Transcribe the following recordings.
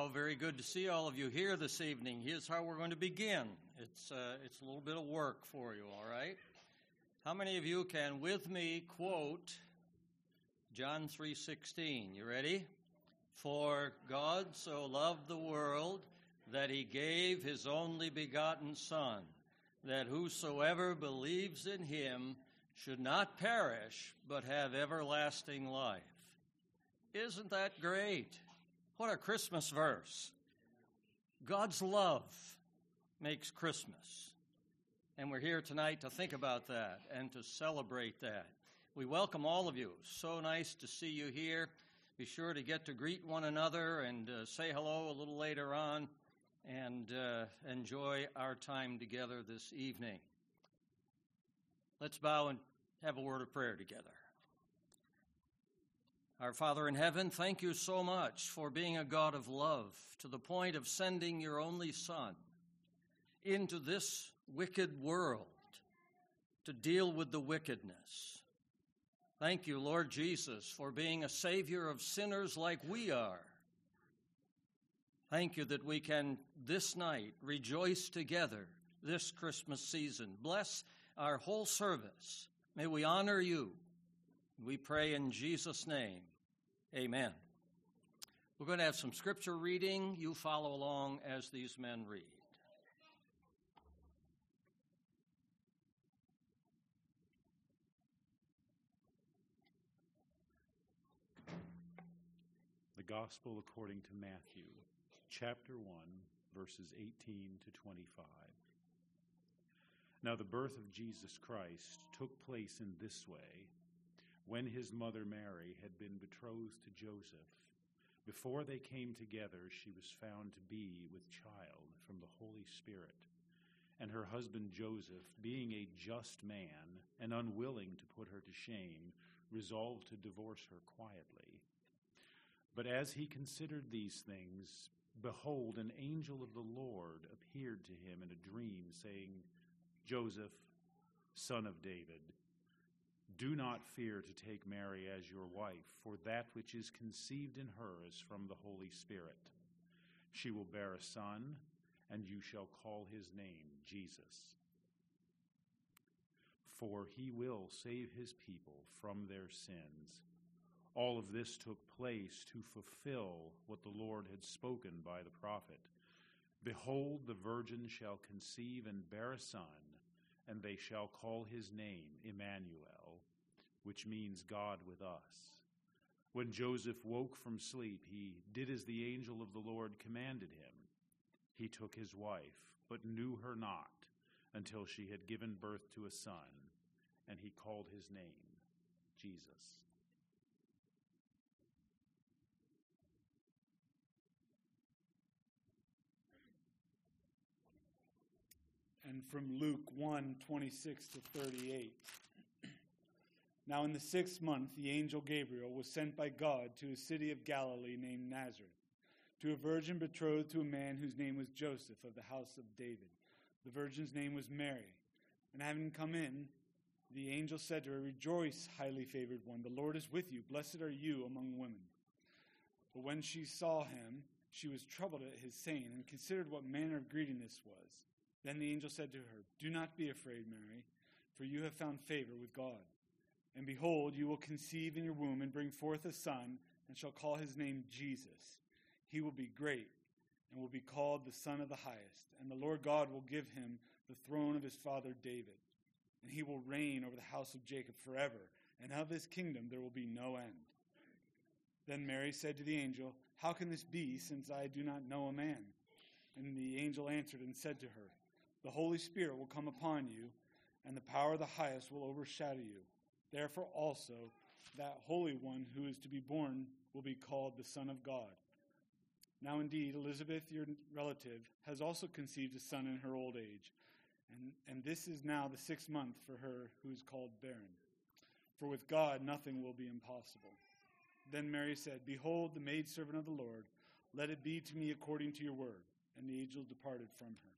Well, very good to see all of you here this evening. Here's how we're going to begin. It's a little bit of work for you, all right? How many of you can, with me, quote John 3:16? You ready? For God so loved the world that he gave his only begotten Son, that whosoever believes in him should not perish, but have everlasting life. Isn't that great? What a Christmas verse. God's love makes Christmas. And we're here tonight to think about that and to celebrate that. We welcome all of you. So nice to see you here. Be sure to get to greet one another and say hello a little later on and enjoy our time together this evening. Let's bow and have a word of prayer together. Our Father in heaven, thank you so much for being a God of love to the point of sending your only Son into this wicked world to deal with the wickedness. Thank you, Lord Jesus, for being a Savior of sinners like we are. Thank you that we can this night rejoice together this Christmas season. Bless our whole service. May we honor you. We pray in Jesus' name. Amen. We're going to have some scripture reading. You follow along as these men read. The Gospel according to Matthew, chapter 1, verses 18 to 25. Now the birth of Jesus Christ took place in this way. When his mother Mary had been betrothed to Joseph, before they came together, she was found to be with child from the Holy Spirit. And her husband Joseph, being a just man and unwilling to put her to shame, resolved to divorce her quietly. But as he considered these things, behold, an angel of the Lord appeared to him in a dream, saying, Joseph, son of David, do not fear to take Mary as your wife, for that which is conceived in her is from the Holy Spirit. She will bear a son, and you shall call his name Jesus. For he will save his people from their sins. All of this took place to fulfill what the Lord had spoken by the prophet. Behold, the virgin shall conceive and bear a son, and they shall call his name Emmanuel, which means God with us. When Joseph woke from sleep, he did as the angel of the Lord commanded him. He took his wife, but knew her not until she had given birth to a son, and he called his name Jesus. And from Luke 1:26 to 38. Now in the 6th month, the angel Gabriel was sent by God to a city of Galilee named Nazareth, to a virgin betrothed to a man whose name was Joseph of the house of David. The virgin's name was Mary. And having come in, the angel said to her, Rejoice, highly favored one, the Lord is with you. Blessed are you among women. But when she saw him, she was troubled at his saying, and considered what manner of greeting this was. Then the angel said to her, Do not be afraid, Mary, for you have found favor with God. And behold, you will conceive in your womb and bring forth a son, and shall call his name Jesus. He will be great, and will be called the Son of the Highest. And the Lord God will give him the throne of his father David. And he will reign over the house of Jacob forever, and of his kingdom there will be no end. Then Mary said to the angel, How can this be, since I do not know a man? And the angel answered and said to her, The Holy Spirit will come upon you, and the power of the highest will overshadow you. Therefore also that Holy One who is to be born will be called the Son of God. Now indeed Elizabeth, your relative, has also conceived a son in her old age, and this is now the 6th month for her who is called barren. For with God nothing will be impossible. Then Mary said, Behold, the maidservant of the Lord, let it be to me according to your word. And the angel departed from her.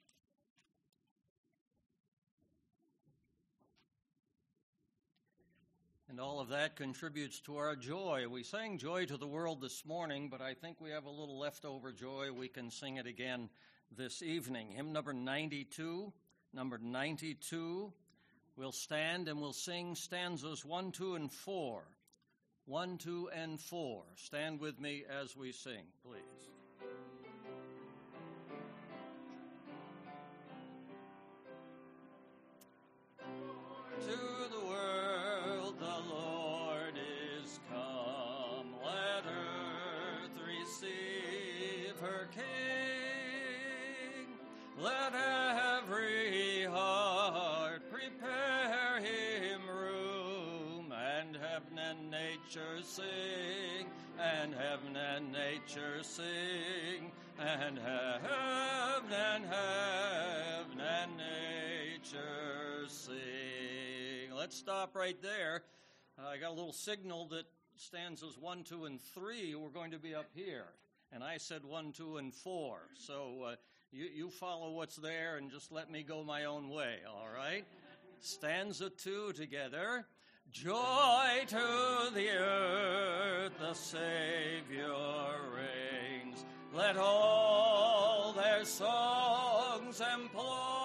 And all of that contributes to our joy. We sang Joy to the World this morning, but I think we have a little leftover joy. We can sing it again this evening. Hymn number 92. Number 92. We'll stand and we'll sing stanzas 1, 2, and 4. 1, 2, and 4. Stand with me as we sing, please. Let every heart prepare him room, and heaven and nature sing, and heaven and nature sing, and heaven and nature sing. Let's stop right there. I got a little signal that stanzas 1, 2, and 3 were going to be up here, and I said 1, 2, and 4. So you follow what's there and just let me go my own way, all right? Stanza 2 together. Joy to the earth, the Savior reigns. Let all their songs employ,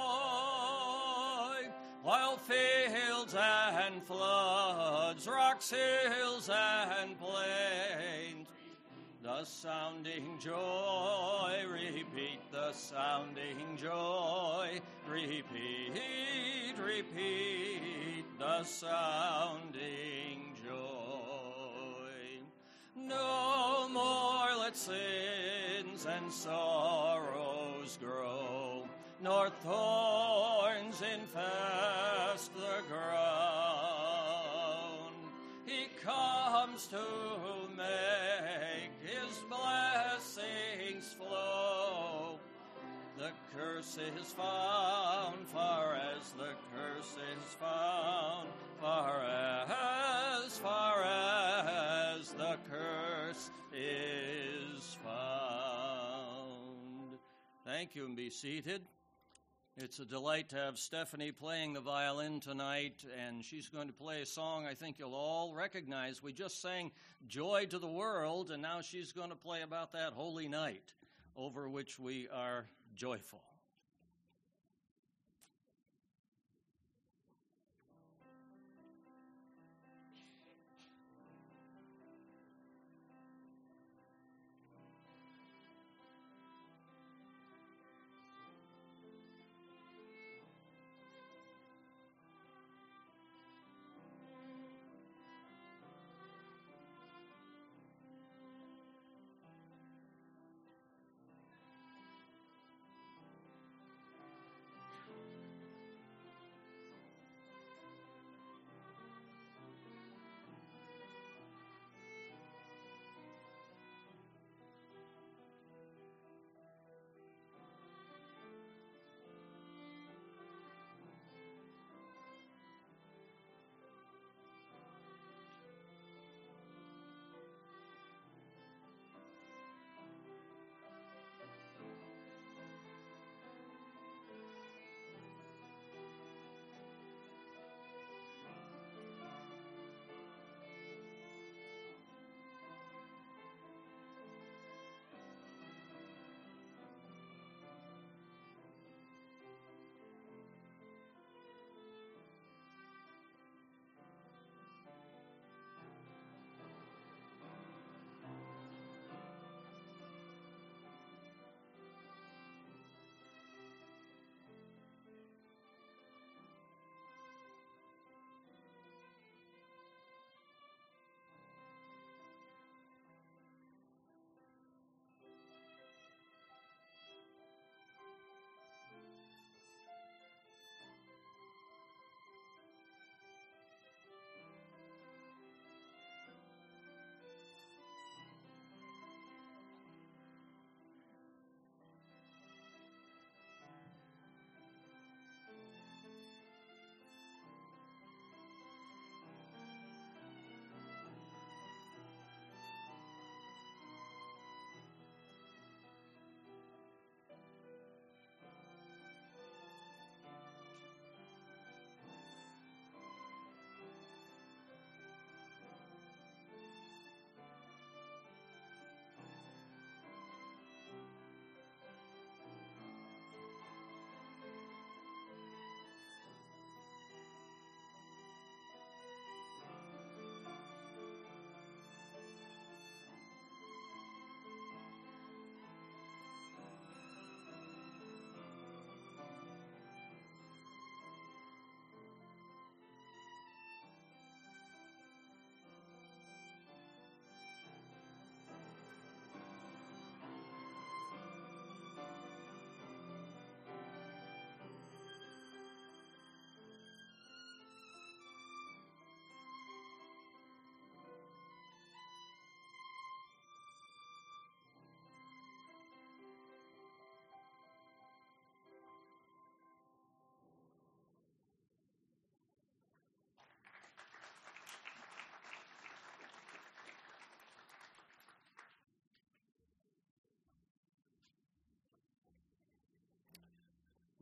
while fields and floods, rocks, hills, and plains, the sounding joy, repeat the sounding joy, repeat, repeat the sounding joy. No more let sins and sorrows grow, nor thorns infest the ground. He comes to make his blessings flow. The curse is found, far as the curse is found, far as the curse is found. Thank you, and be seated. It's a delight to have Stephanie playing the violin tonight, and she's going to play a song I think you'll all recognize. We just sang Joy to the World, and now she's going to play about that holy night over which we are joyful.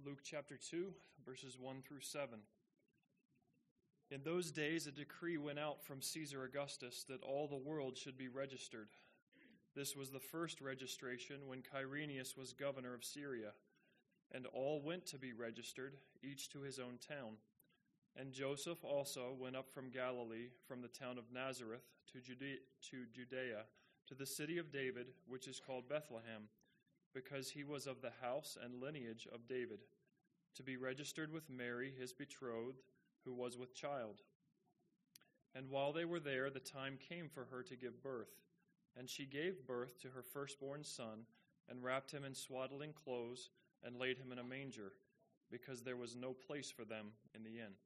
Luke chapter 2, verses 1 through 7. In those days, a decree went out from Caesar Augustus that all the world should be registered. This was the first registration when Quirinius was governor of Syria, and all went to be registered, each to his own town. And Joseph also went up from Galilee, from the town of Nazareth to Judea, to the city of David, which is called Bethlehem, because he was of the house and lineage of David, to be registered with Mary, his betrothed, who was with child. And while they were there, the time came for her to give birth. And she gave birth to her firstborn son, and wrapped him in swaddling clothes, and laid him in a manger, because there was no place for them in the inn.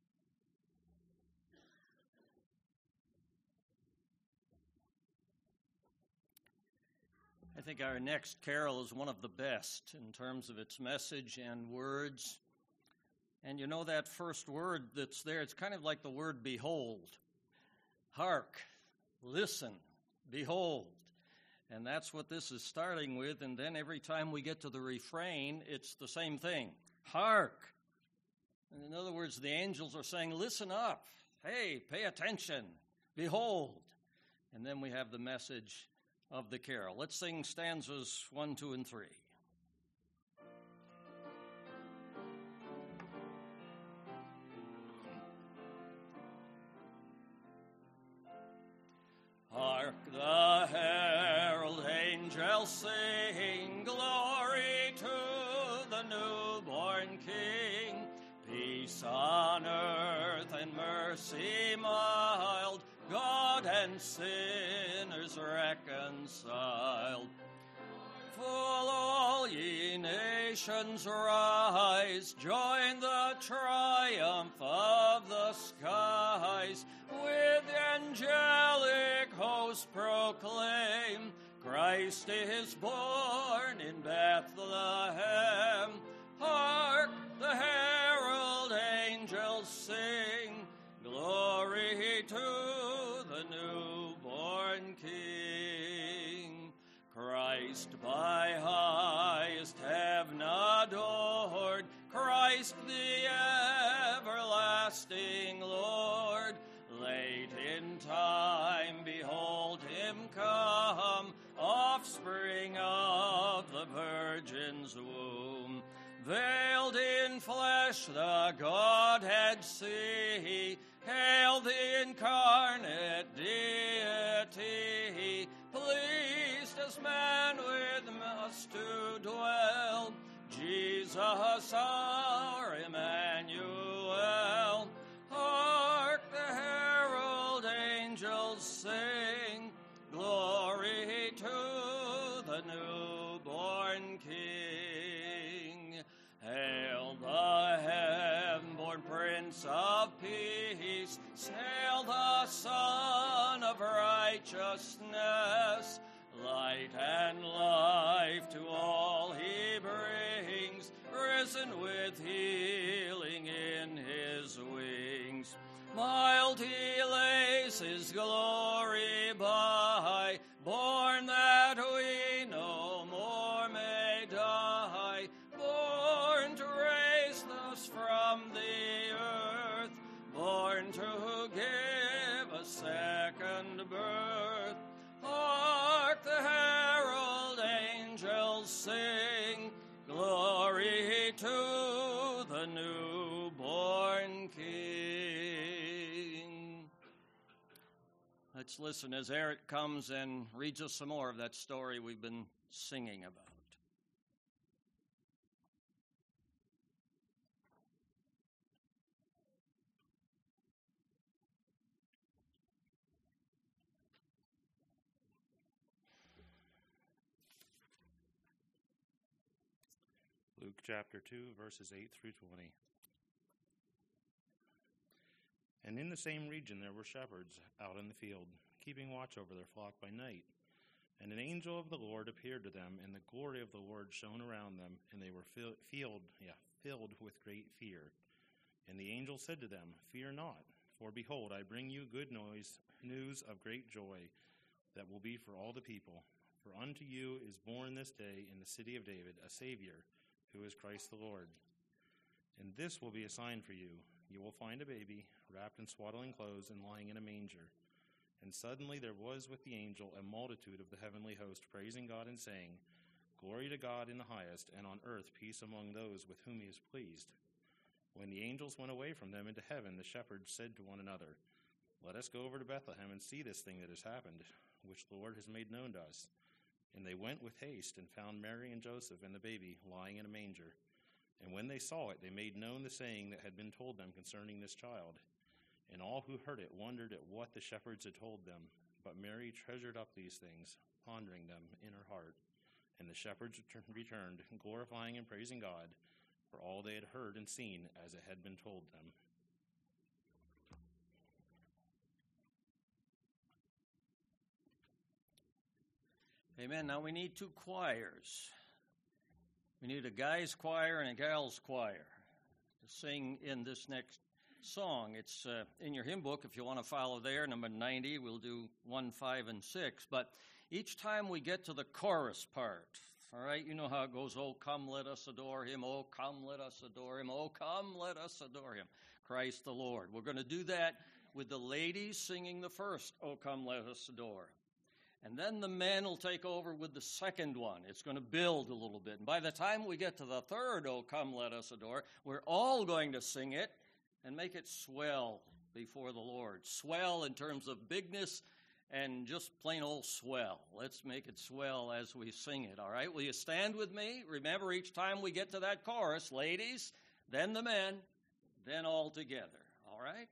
I think our next carol is one of the best in terms of its message and words. And you know that first word that's there, it's kind of like the word behold. Hark, listen, behold. And that's what this is starting with. And then every time we get to the refrain, it's the same thing. Hark. And in other words, the angels are saying, listen up. Hey, pay attention. Behold. And then we have the message of the carol. Let's sing stanzas 1, 2, and 3. Hark, the herald angels sing, glory to the newborn King, peace on earth and mercy mild, God and sinners reconciled. Full all ye nations rise, join the triumph of the skies, with angelic hosts proclaim, Christ is born in Bethlehem. Hark, the herald angels sing, glory to the newborn King. Christ by highest heaven adored, Christ the everlasting Lord. Late in time, behold him come, offspring of the Virgin's womb. Veiled in flesh the Godhead see, hail the incarnate deity, pleased as man with us to dwell, Jesus our Emmanuel. Hark, the herald angels sing, glory to the newborn King. Hail the heaven-born Prince of Peace, hail the Son of Righteousness, light and life to all he brings, risen with healing in his wings. Mild he lays his glory by, born that we no more may die, born to raise us from the earth, born to give a second birth. Hark, the herald angels sing, glory to the newborn King. Let's listen as Eric comes and reads us some more of that story we've been singing about. Luke chapter 2, verses 8 through 20. And in the same region there were shepherds out in the field, keeping watch over their flock by night. And an angel of the Lord appeared to them, and the glory of the Lord shone around them, and they were filled with great fear. And the angel said to them, Fear not, for behold, I bring you good news of great joy that will be for all the people. For unto you is born this day in the city of David a Savior, who is Christ the Lord. And this will be a sign for you. You will find a baby wrapped in swaddling clothes and lying in a manger." And suddenly there was with the angel a multitude of the heavenly host, praising God and saying, "Glory to God in the highest, and on earth peace among those with whom he is pleased." When the angels went away from them into heaven, the shepherds said to one another, "Let us go over to Bethlehem and see this thing that has happened, which the Lord has made known to us." And they went with haste and found Mary and Joseph and the baby lying in a manger. And when they saw it, they made known the saying that had been told them concerning this child. And all who heard it wondered at what the shepherds had told them. But Mary treasured up these things, pondering them in her heart. And the shepherds returned, glorifying and praising God for all they had heard and seen as it had been told them. Amen. Now we need two choirs. We need a guy's choir and a gal's choir to sing in this next song. It's in your hymn book if you want to follow there, number 90. We'll do 1, 5, and 6. But each time we get to the chorus part, all right, you know how it goes, "Oh, come, let us adore him. Oh, come, let us adore him. Oh, come, let us adore him, Christ the Lord." We're going to do that with the ladies singing the first, "Oh, come, let us adore." And then the men will take over with the second one. It's going to build a little bit. And by the time we get to the third, "Oh, come, let us adore," we're all going to sing it and make it swell before the Lord. Swell in terms of bigness and just plain old swell. Let's make it swell as we sing it, all right? Will you stand with me? Remember, each time we get to that chorus, ladies, then the men, then all together, all right?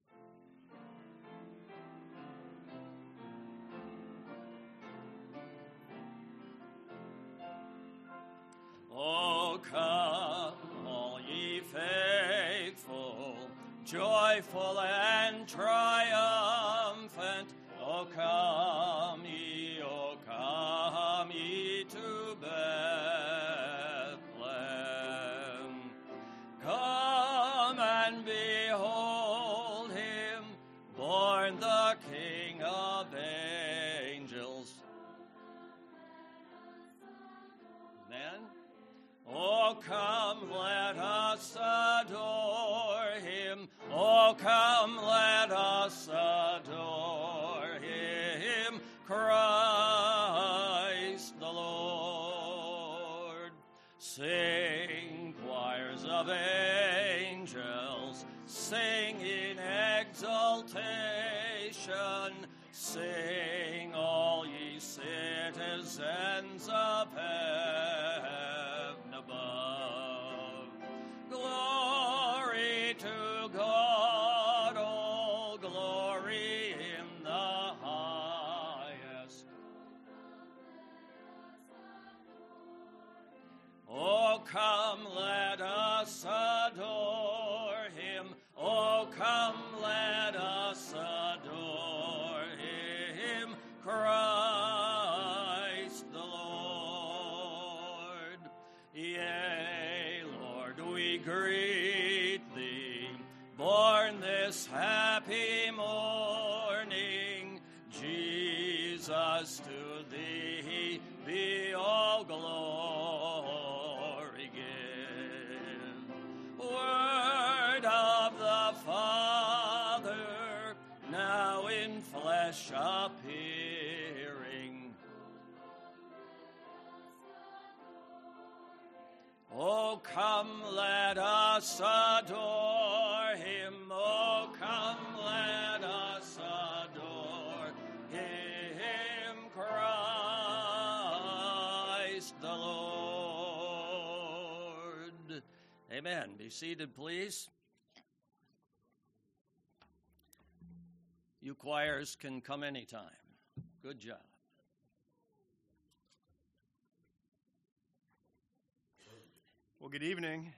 Oh, come, all ye faithful, joyful and triumphant. Oh, come ye to Bethlehem. Come and behold him, born the King of angels. Then, oh, come, let us adore him. Oh, come, let us adore him, Christ the Lord. Sing, choirs of angels, sing in exultation. Sing, all ye citizens of heaven above. Glory to God, oh, glory in the highest. Oh, come, let us adore him. Oh, come, let us adore him, Christ the Lord. Yea, Lord, we greet thee, born this happy morning. Jesus, to thee be all glory given. Word of the Father, now in flesh appearing. Oh, come, let us adore him. Oh, come, let us adore him, Christ the Lord. Amen. Be seated, please. You choirs can come anytime. Good job. Well, good evening.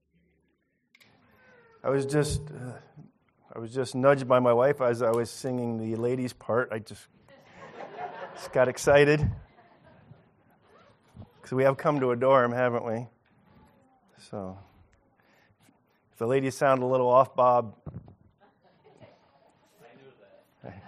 I was just nudged by my wife as I was singing the ladies' part. I just got excited because we have come to adore him, haven't we? So, if the ladies sound a little off, Bob. I knew that.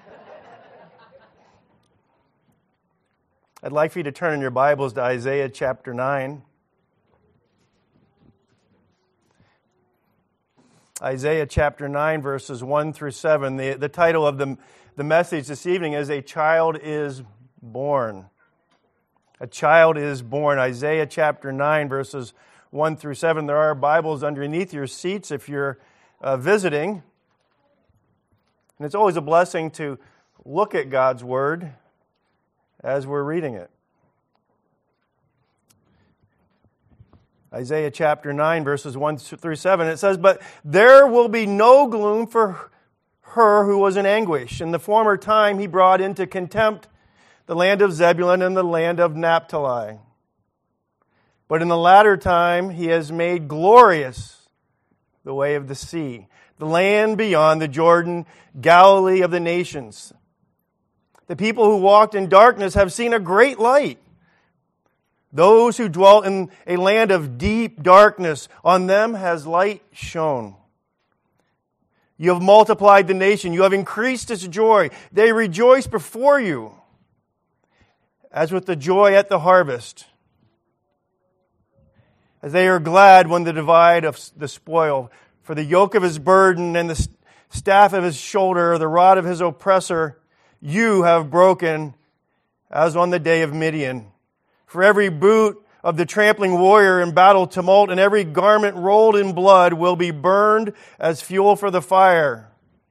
I'd like for you to turn in your Bibles to Isaiah chapter 9. Isaiah chapter 9, verses 1 through 7. The title of the message this evening is A Child is Born. A child is born. Isaiah chapter 9, verses 1 through 7. There are Bibles underneath your seats if you're visiting. And it's always a blessing to look at God's Word as we're reading it. Isaiah chapter 9, verses 1 through 7, it says, "But there will be no gloom for her who was in anguish. In the former time he brought into contempt the land of Zebulun and the land of Naphtali. But in the latter time he has made glorious the way of the sea, the land beyond the Jordan, Galilee of the nations. The people who walked in darkness have seen a great light. Those who dwell in a land of deep darkness, on them has light shone. You have multiplied the nation. You have increased its joy. They rejoice before you, as with the joy at the harvest, as they are glad when the divide of the spoil. For the yoke of his burden and the staff of his shoulder, the rod of his oppressor, you have broken, as on the day of Midian. For every boot of the trampling warrior in battle tumult and every garment rolled in blood will be burned as fuel for the fire.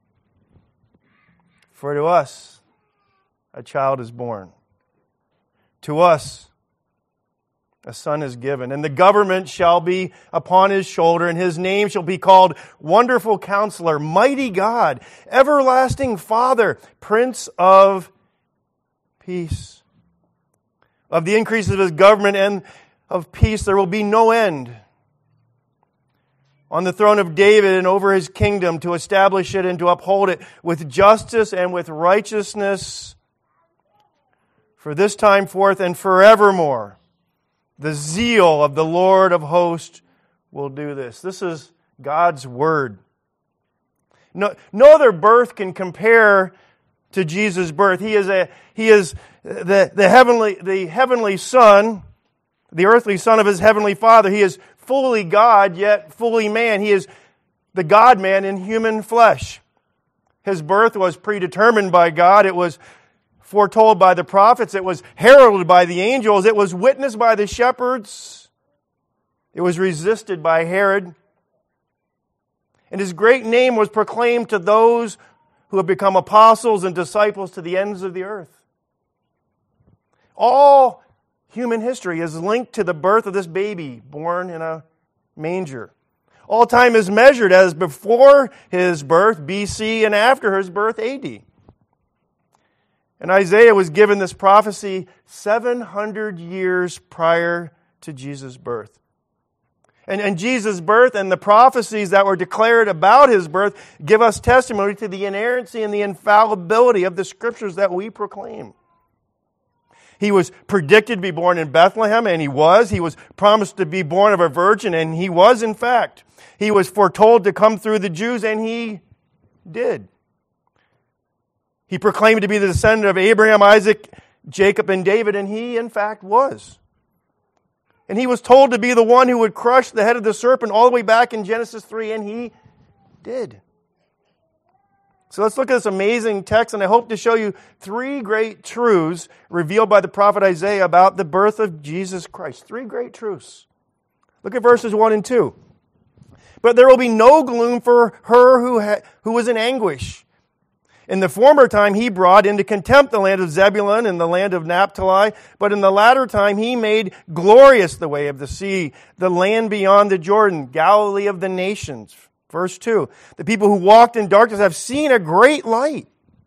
For to us a child is born. To us a son is given, and the government shall be upon his shoulder, and his name shall be called Wonderful Counselor, Mighty God, Everlasting Father, Prince of Peace. Of the increase of his government and of peace there will be no end. On the throne of David and over his kingdom, to establish it and to uphold it with justice and with righteousness for this time forth and forevermore. The zeal of the Lord of hosts will do this." This is God's word. No other birth can compare to Jesus' birth. He is the heavenly Son, the earthly Son of his heavenly Father. He is fully God, yet fully man. He is the God-man in human flesh. His birth was predetermined by God. It was foretold by the prophets. It was heralded by the angels. It was witnessed by the shepherds. It was resisted by Herod. And his great name was proclaimed to those who have become apostles and disciples to the ends of the earth. All human history is linked to the birth of this baby born in a manger. All time is measured as before his birth, BC, and after his birth, AD. And Isaiah was given this prophecy 700 years prior to Jesus' birth. And Jesus' birth and the prophecies that were declared about his birth give us testimony to the inerrancy and the infallibility of the scriptures that we proclaim. He was predicted to be born in Bethlehem, and he was. He was promised to be born of a virgin, and he was, in fact. He was foretold to come through the Jews, and he did. He proclaimed to be the descendant of Abraham, Isaac, Jacob, and David, and he, in fact, was. And he was told to be the one who would crush the head of the serpent all the way back in Genesis 3, and he did. So let's look at this amazing text, and I hope to show you three great truths revealed by the prophet Isaiah about the birth of Jesus Christ. Three great truths. Look at verses 1 and 2. "But there will be no gloom for her who was in anguish. In the former time he brought into contempt the land of Zebulun and the land of Naphtali, but in the latter time he made glorious the way of the sea, the land beyond the Jordan, Galilee of the nations." Verse 2, "The people who walked in darkness have seen a great light.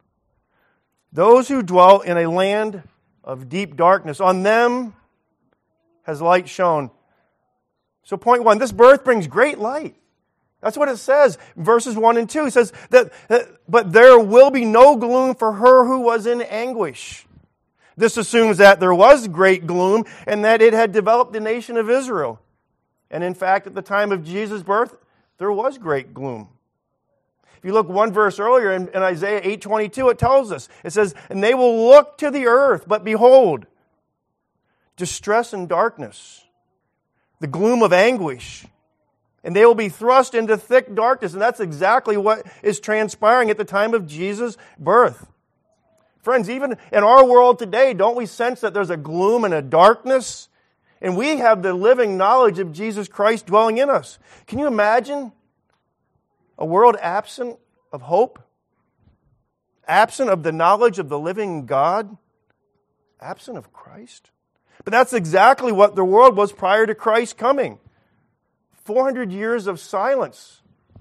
Those who dwell in a land of deep darkness, on them has light shone." So point one, this birth brings great light. That's what it says in verses 1 and 2. It says that, "But there will be no gloom for her who was in anguish." This assumes that there was great gloom and that it had developed the nation of Israel. And in fact, at the time of Jesus' birth, there was great gloom. If you look one verse earlier in Isaiah 8:22, it tells us, it says, "And they will look to the earth, but behold, distress and darkness, the gloom of anguish, And they will be thrust into thick darkness. And that's exactly what is transpiring at the time of Jesus' birth. Friends, even in our world today, don't we sense that there's a gloom and a darkness? And we have the living knowledge of Jesus Christ dwelling in us. Can you imagine a world absent of hope? Absent of the knowledge of the living God? Absent of Christ? But that's exactly what the world was prior to Christ's coming. 400 years of silence.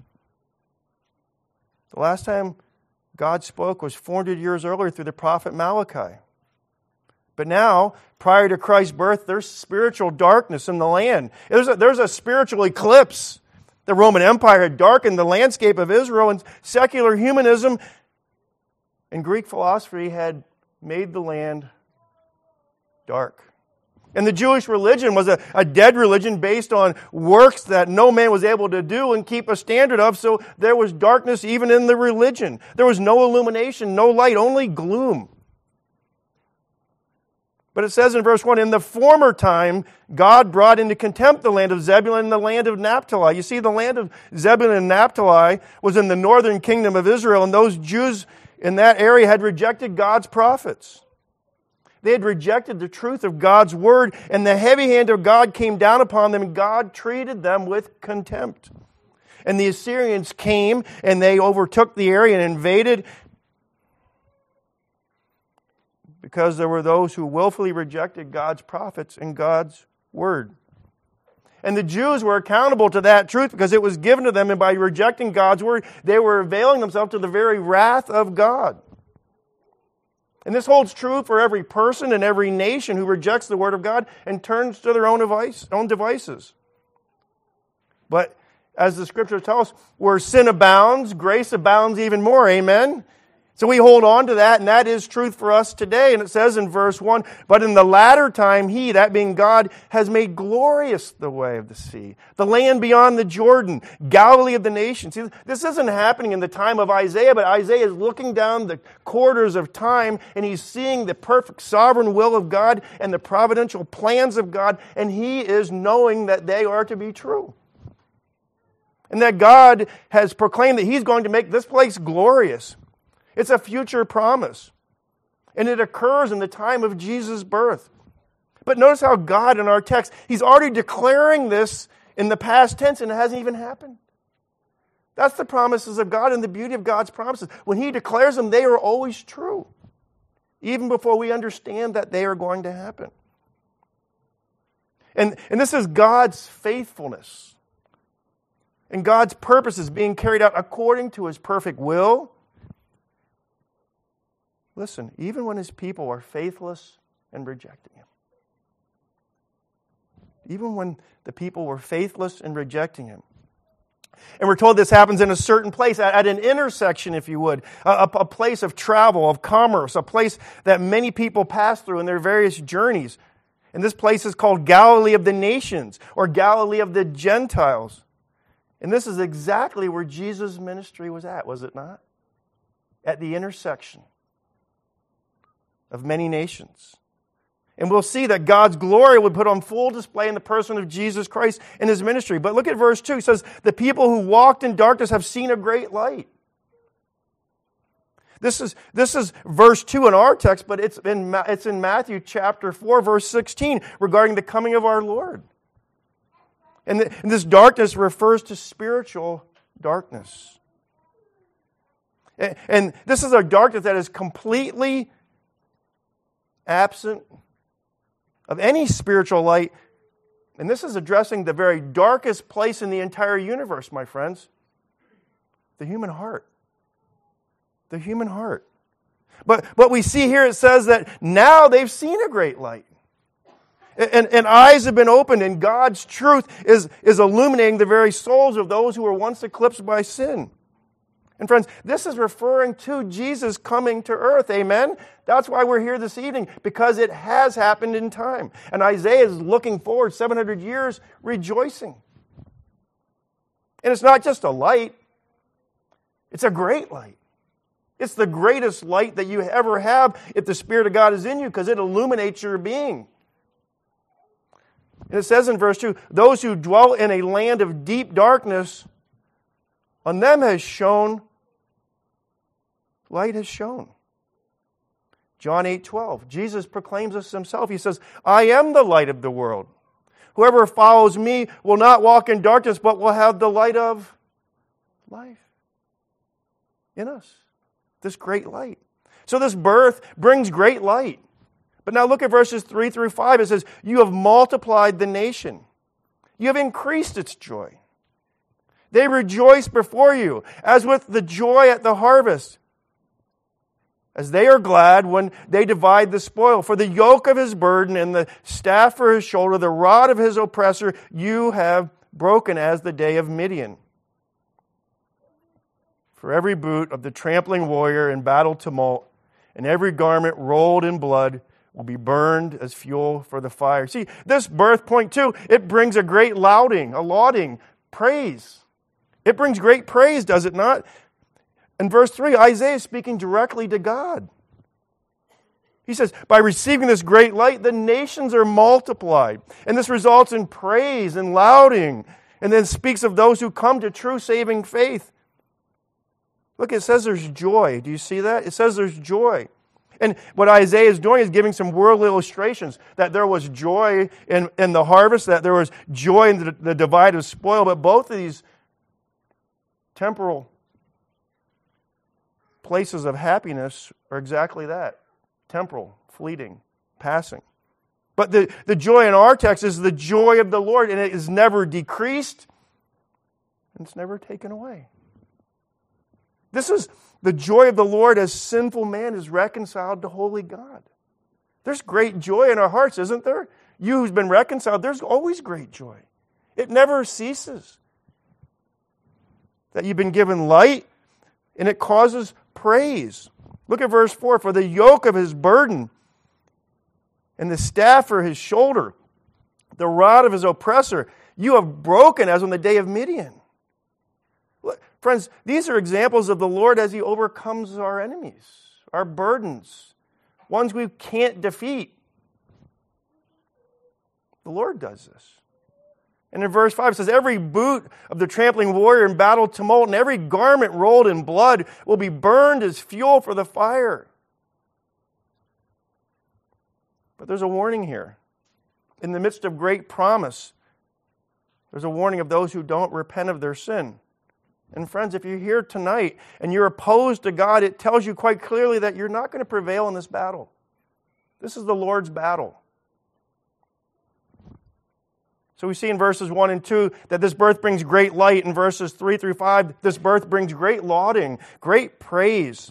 The last time God spoke was 400 years earlier through the prophet Malachi. But now, prior to Christ's birth, there's spiritual darkness in the land. There's a spiritual eclipse. The Roman Empire had darkened the landscape of Israel, and secular humanism and Greek philosophy had made the land dark. And the Jewish religion was a dead religion based on works that no man was able to do and keep a standard of, so there was darkness even in the religion. There was no illumination, no light, only gloom. But it says in verse 1, in the former time, God brought into contempt the land of Zebulun and the land of Naphtali. You see, the land of Zebulun and Naphtali was in the northern kingdom of Israel, and those Jews in that area had rejected God's prophets. They had rejected the truth of God's word, and the heavy hand of God came down upon them, and God treated them with contempt. And the Assyrians came, and they overtook the area and invaded, because there were those who willfully rejected God's prophets and God's word. And the Jews were accountable to that truth because it was given to them, and by rejecting God's word, they were availing themselves to the very wrath of God. And this holds true for every person and every nation who rejects the word of God and turns to their own devices. But as the scriptures tell us, where sin abounds, grace abounds even more. Amen? So we hold on to that, and that is truth for us today. And it says in verse 1, but in the latter time he, that being God, has made glorious the way of the sea, the land beyond the Jordan, Galilee of the nations. See, this isn't happening in the time of Isaiah, but Isaiah is looking down the corridors of time, and he's seeing the perfect sovereign will of God and the providential plans of God, and he is knowing that they are to be true. And that God has proclaimed that he's going to make this place glorious. It's a future promise. And it occurs in the time of Jesus' birth. But notice how God in our text, he's already declaring this in the past tense, and it hasn't even happened. That's the promises of God and the beauty of God's promises. When he declares them, they are always true, even before we understand that they are going to happen. And this is God's faithfulness. And God's purposes being carried out according to his perfect will. Listen, even when his people are faithless and rejecting him. Even when the people were faithless and rejecting him. And we're told this happens in a certain place, at an intersection, if you would, a place of travel, of commerce, a place that many people pass through in their various journeys. And this place is called Galilee of the nations, or Galilee of the Gentiles. And this is exactly where Jesus' ministry was at, was it not? At the intersection of many nations. And we'll see that God's glory would put on full display in the person of Jesus Christ in his ministry. But look at verse 2. It says, the people who walked in darkness have seen a great light. This is verse 2 in our text, but it's in Matthew chapter 4, verse 16, regarding the coming of our Lord. And this darkness refers to spiritual darkness. And this is a darkness that is completely absent of any spiritual light. And this is addressing the very darkest place in the entire universe, my friends. The human heart. The human heart. But we see here it says that now they've seen a great light. And eyes have been opened, and God's truth is illuminating the very souls of those who were once eclipsed by sin. And friends, this is referring to Jesus coming to earth, amen? That's why we're here this evening, because it has happened in time. And Isaiah is looking forward 700 years rejoicing. And it's not just a light, it's a great light. It's the greatest light that you ever have if the Spirit of God is in you, because it illuminates your being. And it says in verse 2, those who dwell in a land of deep darkness, on them light has shone. John 8:12, Jesus proclaims this himself. He says, I am the light of the world. Whoever follows me will not walk in darkness, but will have the light of life in us. This great light. So this birth brings great light. But now look at verses 3 through 5. It says, you have multiplied the nation. You have increased its joy. They rejoice before you, as with the joy at the harvest, as they are glad when they divide the spoil. For the yoke of his burden and the staff for his shoulder, the rod of his oppressor, you have broken as the day of Midian. For every boot of the trampling warrior in battle tumult, and every garment rolled in blood, will be burned as fuel for the fire. See, this birth, point 2, it brings a great lauding, praise. It brings great praise, does it not? In verse 3, Isaiah is speaking directly to God. He says, by receiving this great light, the nations are multiplied. And this results in praise and lauding. And then speaks of those who come to true saving faith. Look, it says there's joy. Do you see that? It says there's joy. And what Isaiah is doing is giving some worldly illustrations, that there was joy in the harvest, that there was joy in the divided spoil, but both of these temporal places of happiness are exactly that. Temporal, fleeting, passing. But the joy in our text is the joy of the Lord, and it is never decreased, and it's never taken away. This is the joy of the Lord as sinful man is reconciled to holy God. There's great joy in our hearts, isn't there? You who's been reconciled, there's always great joy. It never ceases. That you've been given light, and it causes praise. Look at verse 4. For the yoke of his burden and the staff for his shoulder, the rod of his oppressor, you have broken as on the day of Midian. Look, friends, these are examples of the Lord as he overcomes our enemies, our burdens, ones we can't defeat. The Lord does this. And in verse 5 it says, every boot of the trampling warrior in battle tumult and every garment rolled in blood will be burned as fuel for the fire. But there's a warning here. In the midst of great promise, there's a warning of those who don't repent of their sin. And friends, if you're here tonight and you're opposed to God, it tells you quite clearly that you're not going to prevail in this battle. This is the Lord's battle. So we see in verses 1 and 2 that this birth brings great light. In verses 3 through 5, this birth brings great lauding, great praise.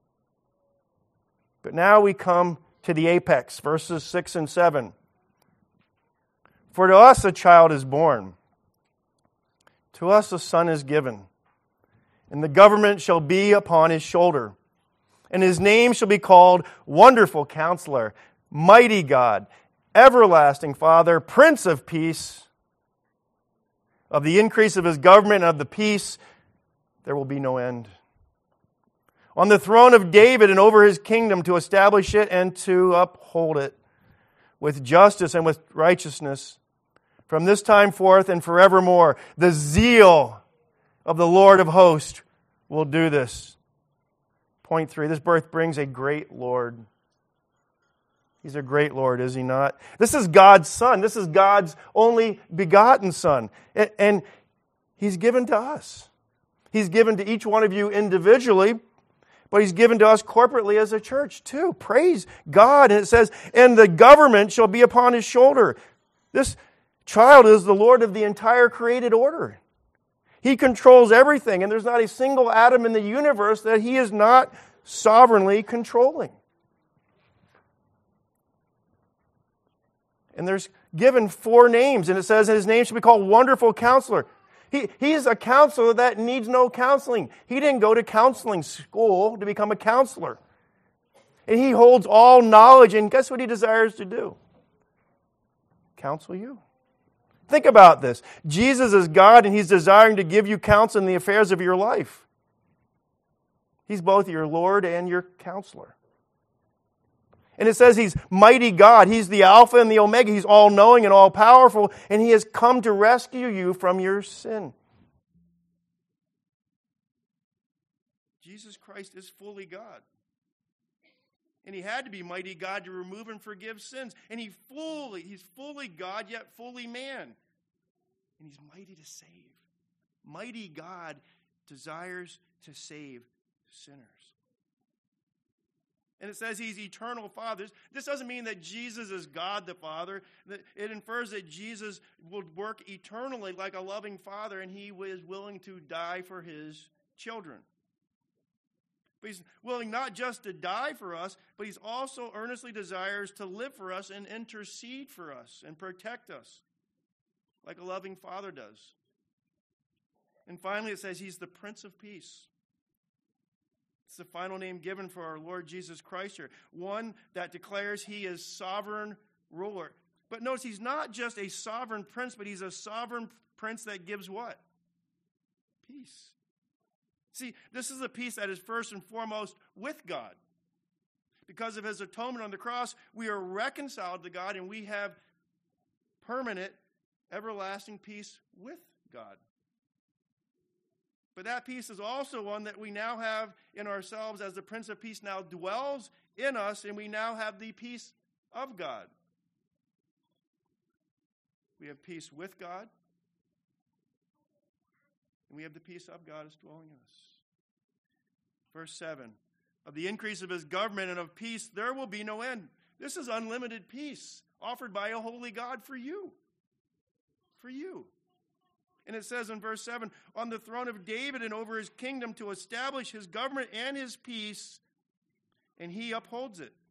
But now we come to the apex, verses 6 and 7. For to us a child is born, to us a son is given, and the government shall be upon his shoulder. And his name shall be called Wonderful Counselor, Mighty God, Everlasting Father, Prince of Peace. Of the increase of his government and of the peace, there will be no end. On the throne of David and over his kingdom, to establish it and to uphold it with justice and with righteousness from this time forth and forevermore. The zeal of the Lord of hosts will do this. Point 3, this birth brings a great Lord. He's a great Lord, is he not? This is God's Son. This is God's only begotten Son. And he's given to us. He's given to each one of you individually, but he's given to us corporately as a church too. Praise God. And it says, and the government shall be upon his shoulder. This child is the Lord of the entire created order. He controls everything, and there's not a single atom in the universe that he is not sovereignly controlling. And there's given 4 names, and it says his name should be called Wonderful Counselor. He's a counselor that needs no counseling. He didn't go to counseling school to become a counselor. And he holds all knowledge, and guess what he desires to do? Counsel you. Think about this. Jesus is God, and he's desiring to give you counsel in the affairs of your life. He's both your Lord and your counselor. And it says He's mighty God. He's the Alpha and the Omega. He's all-knowing and all-powerful. And He has come to rescue you from your sin. Jesus Christ is fully God. And He had to be mighty God to remove and forgive sins. And He's fully God, yet fully man. And He's mighty to save. Mighty God desires to save sinners. And it says He's eternal Father. This doesn't mean that Jesus is God the Father. It infers that Jesus will work eternally like a loving Father, and He is willing to die for His children. But He's willing not just to die for us, but He's also earnestly desires to live for us and intercede for us and protect us like a loving Father does. And finally, it says He's the Prince of Peace. It's the final name given for our Lord Jesus Christ here. One that declares He is sovereign ruler. But notice He's not just a sovereign prince, but He's a sovereign prince that gives what? Peace. See, this is a peace that is first and foremost with God. Because of His atonement on the cross, we are reconciled to God and we have permanent, everlasting peace with God. But that peace is also one that we now have in ourselves as the Prince of Peace now dwells in us, and we now have the peace of God. We have peace with God, and we have the peace of God as dwelling in us. Verse 7, of the increase of His government and of peace, there will be no end. This is unlimited peace offered by a holy God for you. For you. And it says in verse 7, on the throne of David and over His kingdom to establish His government and His peace, and He upholds it.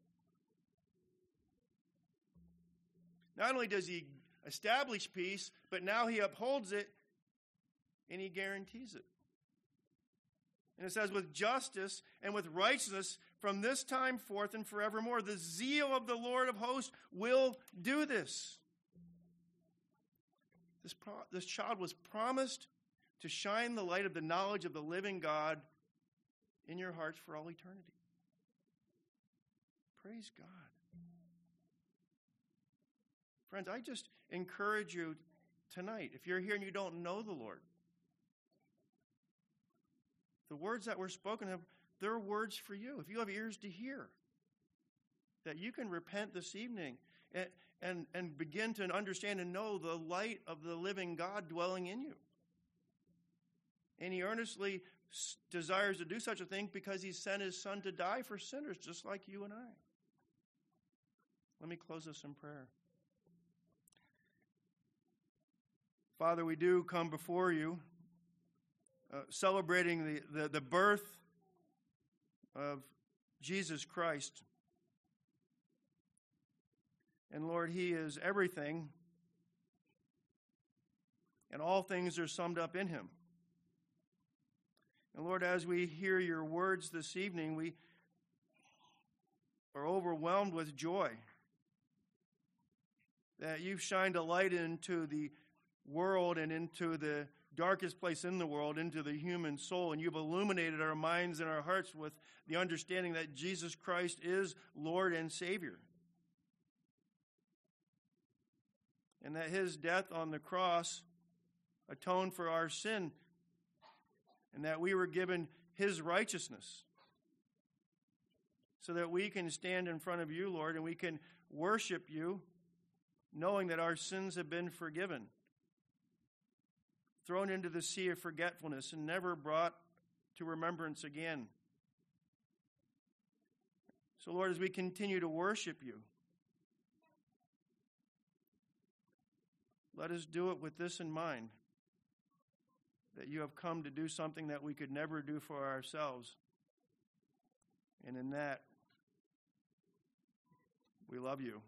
Not only does He establish peace, but now He upholds it and He guarantees it. And it says, with justice and with righteousness from this time forth and forevermore. The zeal of the Lord of hosts will do this. This child was promised to shine the light of the knowledge of the living God in your hearts for all eternity. Praise God. Friends, I just encourage you tonight, if you're here and you don't know the Lord, the words that were spoken of, they're words for you. If you have ears to hear, that you can repent this evening and begin to understand and know the light of the living God dwelling in you. And He earnestly desires to do such a thing because He sent His Son to die for sinners just like you and I. Let me close this in prayer. Father, we do come before you celebrating the birth of Jesus Christ. And Lord, He is everything, and all things are summed up in Him. And Lord, as we hear your words this evening, we are overwhelmed with joy that you've shined a light into the world and into the darkest place in the world, into the human soul, and you've illuminated our minds and our hearts with the understanding that Jesus Christ is Lord and Savior. And that His death on the cross atoned for our sin, and that we were given His righteousness so that we can stand in front of you, Lord, and we can worship you knowing that our sins have been forgiven, thrown into the sea of forgetfulness and never brought to remembrance again. So, Lord, as we continue to worship you, let us do it with this in mind, that you have come to do something that we could never do for ourselves. And in that, we love you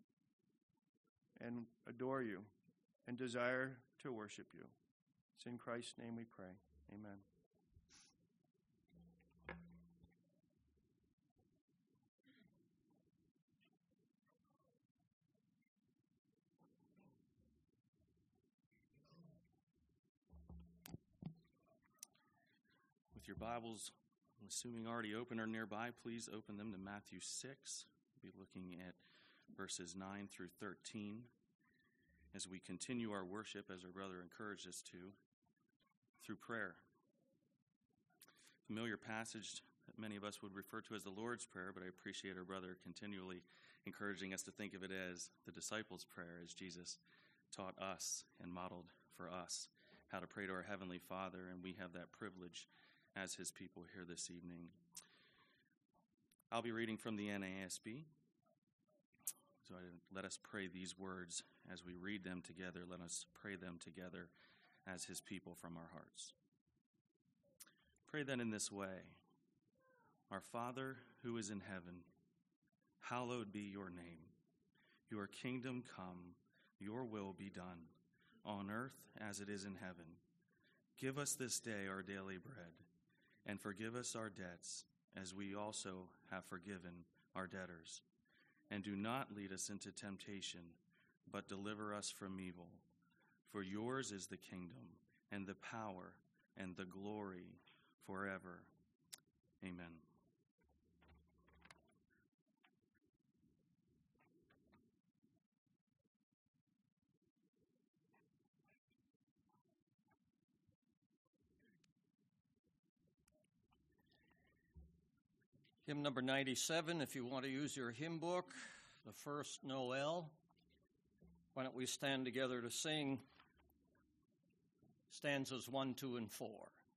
and adore you and desire to worship you. It's in Christ's name we pray. Amen. With your Bibles, I'm assuming already open or nearby, please open them to Matthew 6, We'll be looking at verses 9 through 13 as we continue our worship, as our brother encouraged us to, through prayer. Familiar passage that many of us would refer to as the Lord's Prayer, but I appreciate our brother continually encouraging us to think of it as the disciples' prayer, as Jesus taught us and modeled for us how to pray to our Heavenly Father, and we have that privilege as His people here this evening. I'll be reading from the NASB. So let us pray these words as we read them together. Let us pray them together as His people from our hearts. Pray then in this way: Our Father who is in heaven, hallowed be your name. Your kingdom come, your will be done, on earth as it is in heaven. Give us this day our daily bread, and forgive us our debts, as we also have forgiven our debtors. And do not lead us into temptation, but deliver us from evil. For yours is the kingdom, and the power, and the glory forever. Amen. Hymn number 97, if you want to use your hymn book, the first Noel. Why don't we stand together to sing stanzas 1, 2, and 4.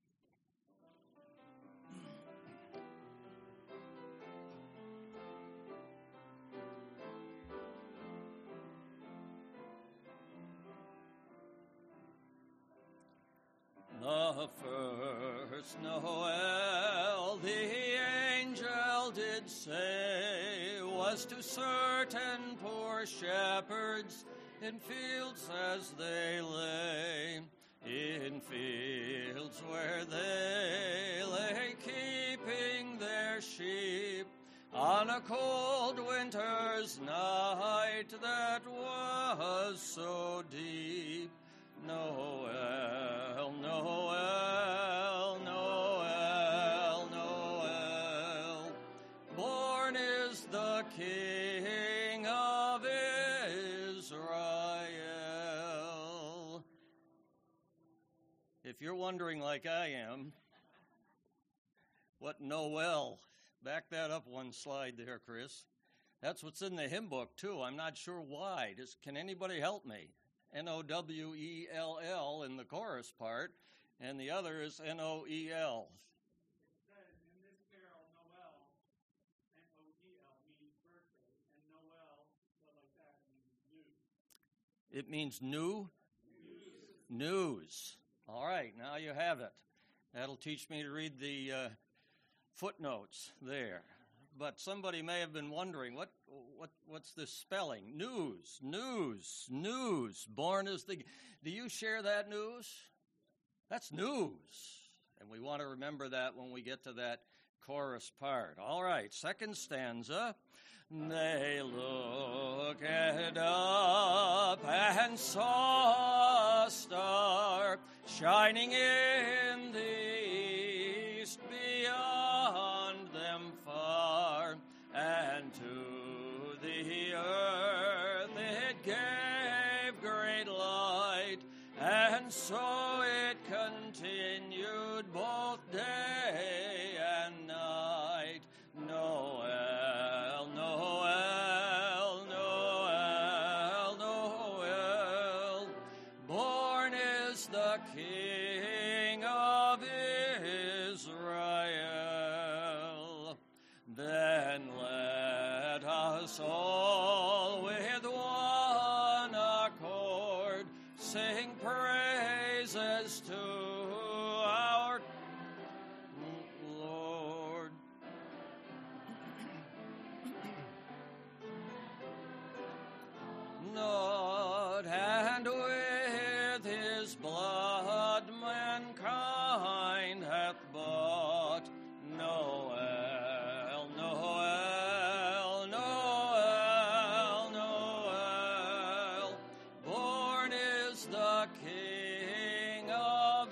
The first Noel, the angel did say, was to certain poor shepherds in fields as they lay, in fields where they lay keeping their sheep on a cold winter's night that was so deep. Noel, Noel, Noel, Noel, born is the King of Israel. If you're wondering like I am, what Noel, back that up one slide there, Chris. That's what's in the hymn book, too. I'm not sure why. Can anybody help me? Nowell in the chorus part, and the other is Noel. It says in this carol, Noel, Noel means birthday, and Noel, spelled like that, means news. It means new? News. All right, now you have it. That'll teach me to read the footnotes there. But somebody may have been wondering, what's this spelling? News, news, news. Born as the... Do you share that news? That's news. And we want to remember that when we get to that chorus part. All right, second stanza. They looked up and saw a star shining in the east beyond them far, and to the earth it gave great light, and so it continued both day and night. Noel, Noel, Noel, Noel, born is the King of Israel. Then let us all with one accord sing praises to our Lord. Not and with his blood mankind hath bought. Noel, Noel, Noel, Noel, born is the King of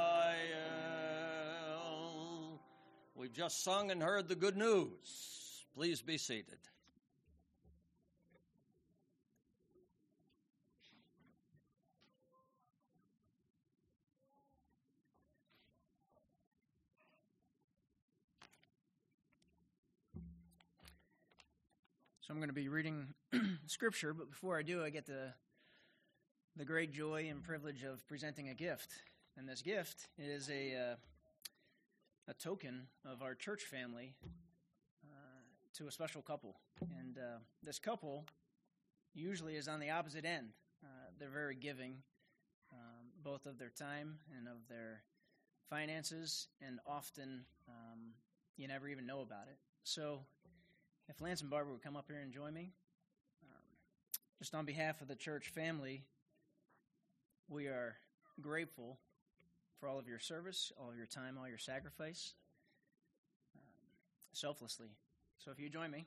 Israel. We've just sung and heard the good news. Please be seated. So I'm going to be reading Scripture, but before I do, I get the great joy and privilege of presenting a gift. And this gift is a token of our church family to a special couple. And this couple usually is on the opposite end. They're very giving, both of their time and of their finances, and often you never even know about it. So if Lance and Barbara would come up here and join me, just on behalf of the church family, we are grateful for all of your service, all of your time, all your sacrifice, selflessly. So if you join me.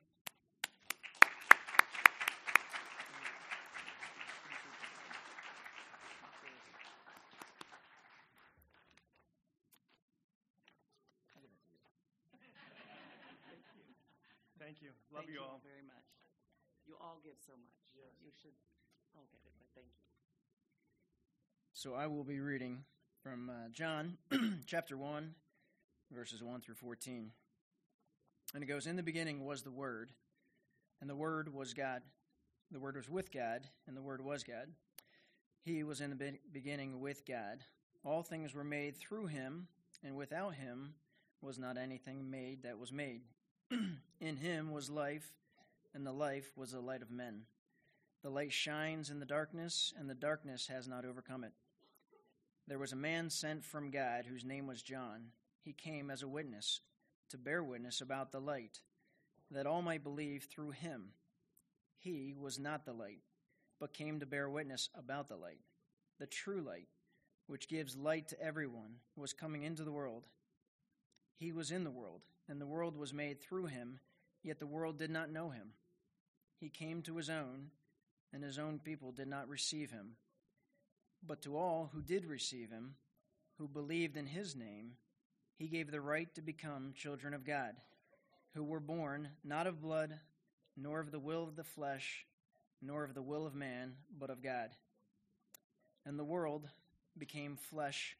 Thank you. Love you all. Very much. You all give so much. Yes. You should all get it, but thank you. So I will be reading from John chapter 1, verses 1 through 14. And it goes, "In the beginning was the Word, and the Word was God. The Word was with God, and the Word was God. He was in the beginning with God. All things were made through him, and without him was not anything made that was made. In him was life, and the life was the light of men. The light shines in the darkness, and the darkness has not overcome it. There was a man sent from God whose name was John. He came as a witness, to bear witness about the light, that all might believe through him. He was not the light, but came to bear witness about the light. The true light, which gives light to everyone, was coming into the world. He was in the world, and the world was made through him, yet the world did not know him. He came to his own, and his own people did not receive him. But to all who did receive him, who believed in his name, he gave the right to become children of God, who were born not of blood, nor of the will of the flesh, nor of the will of man, but of God. And the Word became flesh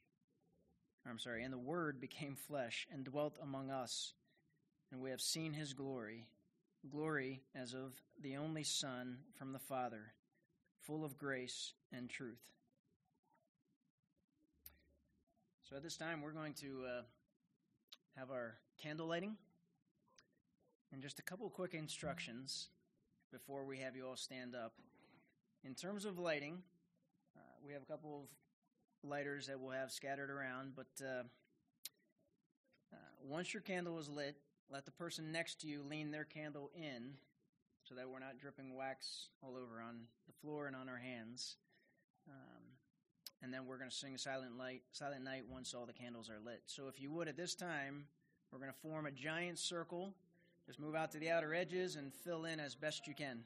and dwelt among us, and we have seen his glory, glory as of the only Son from the Father, full of grace and truth." So at this time, we're going to have our candle lighting, and just a couple quick instructions before we have you all stand up. In terms of lighting, we have a couple of lighters that we'll have scattered around, but once your candle is lit, let the person next to you lean their candle in so that we're not dripping wax all over on the floor and on our hands. And then we're going to sing a Silent Night once all the candles are lit. So if you would, at this time, we're going to form a giant circle. Just move out to the outer edges and fill in as best you can.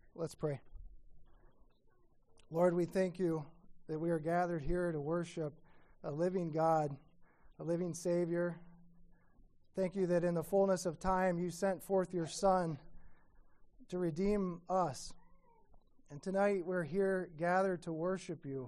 Let's pray. Lord, we thank you that we are gathered here to worship a living God, a living Savior. Thank you that in the fullness of time you sent forth your Son to redeem us. And tonight we're here gathered to worship you.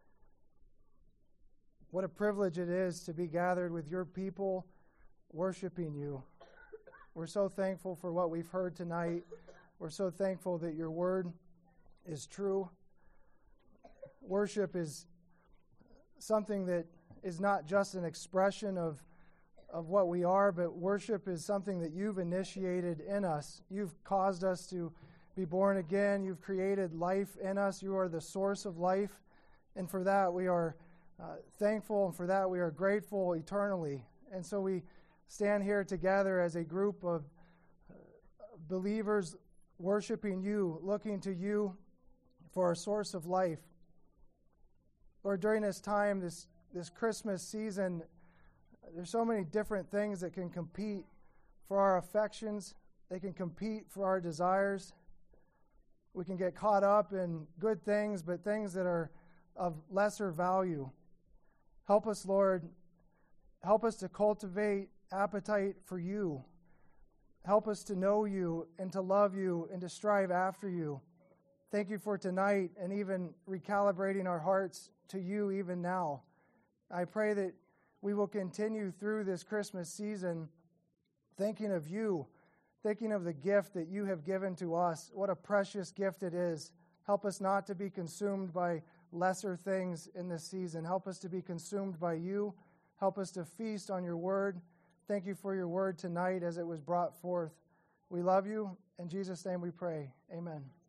What a privilege it is to be gathered with your people worshiping you. We're so thankful for what we've heard tonight. We're so thankful that your word is true. Worship is something that is not just an expression of what we are, but worship is something that you've initiated in us. You've caused us to be born again. You've created life in us. You are the source of life. And for that we are thankful, and for that we are grateful eternally. And so we stand here together as a group of believers worshiping you, looking to you for our source of life. Lord, during this time, this Christmas season, there's so many different things that can compete for our affections. They can compete for our desires. We can get caught up in good things, but things that are of lesser value. Help us, Lord. Help us to cultivate appetite for you. Help us to know you and to love you and to strive after you. Thank you for tonight and even recalibrating our hearts to you even now. I pray that we will continue through this Christmas season thinking of you, thinking of the gift that you have given to us. What a precious gift it is. Help us not to be consumed by lesser things in this season. Help us to be consumed by you. Help us to feast on your word. Thank you for your word tonight as it was brought forth. We love you. In Jesus' name we pray. Amen.